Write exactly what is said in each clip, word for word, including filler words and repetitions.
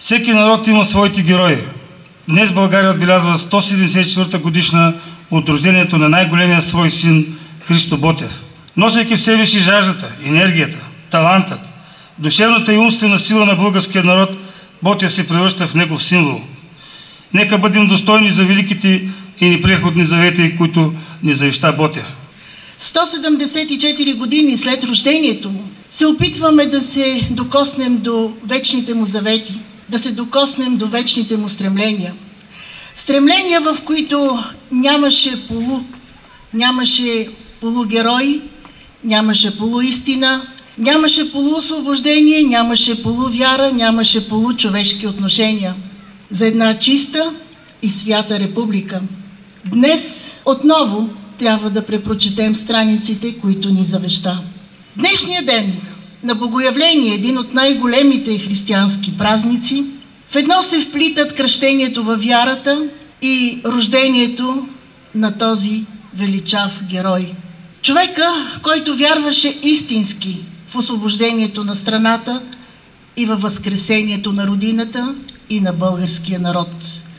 Всеки народ има своите герои. Днес България отбелязва сто седемдесет и четвърта годишна от рождението на най-големия свой син Христо Ботев. Носейки в себе си жаждата, енергията, талантът, душевната и умствена сила на българския народ, Ботев се превръща в негов символ. Нека бъдем достойни за великите и непреходни завети, които ни завеща Ботев. сто седемдесет и четири години след рождението му се опитваме да се докоснем до вечните му завети, да се докоснем до вечните му стремления. Стремления, в които нямаше полу, нямаше полугерой, нямаше полуистина, нямаше полуосвобождение, нямаше полувяра, нямаше получовешки отношения. За една чиста и свята република. Днес отново трябва да препрочетем страниците, които ни завеща. В днешния ден на Богоявление, един от най-големите християнски празници, в едно се вплитат кръщението във вярата и рождението на този величав герой. Човека, който вярваше истински в освобождението на страната и във възкресението на родината и на българския народ.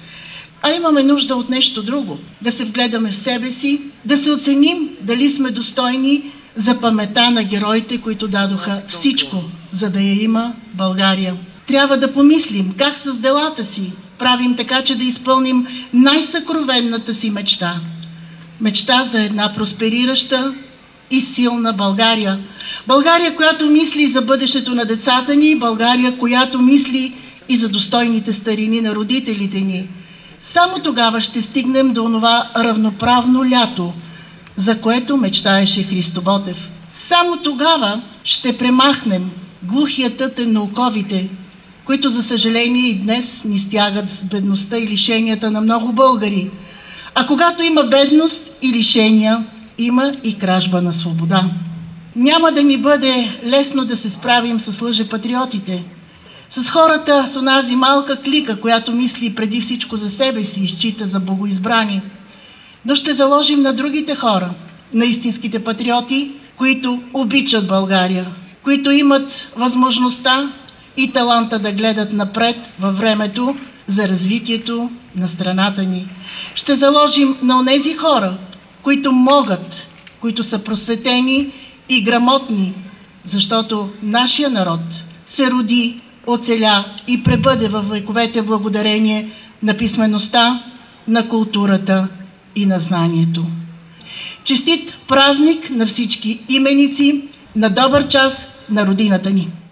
А имаме нужда от нещо друго. Да се вгледаме в себе си, да се оценим дали сме достойни за памета на героите, които дадоха всичко, за да я има България. Трябва да помислим как с делата си правим така, че да изпълним най-съкровенната си мечта. Мечта за една просперираща и силна България. България, която мисли за бъдещето на децата ни, България, която мисли и за достойните старини на родителите ни. Само тогава ще стигнем до онова равноправно лято, за което мечтаеше Христо Ботев. Само тогава ще премахнем глухия тътен на оковите, които за съжаление и днес ни стягат с бедността и лишенията на много българи. А когато има бедност и лишения, има и кражба на свобода. Няма да ни бъде лесно да се справим с лъжепатриотите, с хората с онази малка клика, която мисли преди всичко за себе си и счита за богоизбрани. Но ще заложим на другите хора, на истинските патриоти, които обичат България, които имат възможността и таланта да гледат напред във времето за развитието на страната ни. Ще заложим на онези хора, които могат, които са просветени и грамотни, защото нашия народ се роди, оцеля и пребъде във вековете благодарение на писмеността, на културата и на знанието. Честит празник на всички именици, на добър час на родината ни!